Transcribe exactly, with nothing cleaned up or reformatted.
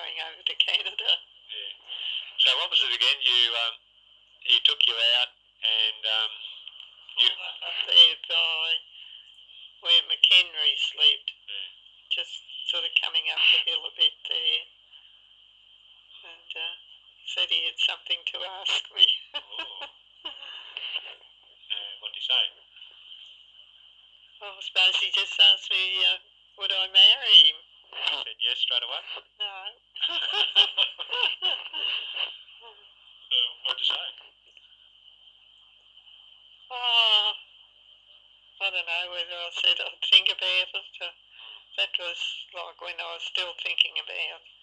going over to Canada. Yeah. So what was it again? You um, he took you out and um, you. Up there by where McHenry's lived, Yeah. just sort of coming up the hill a bit there. And uh, said he had something to ask me. Oh. Uh, what did he say? Well, I suppose he just asked me, uh, would I marry him? You said yes straight away? No. So what did you say? Oh, I don't know whether I said I'd think about it. Uh, that was like when I was still thinking about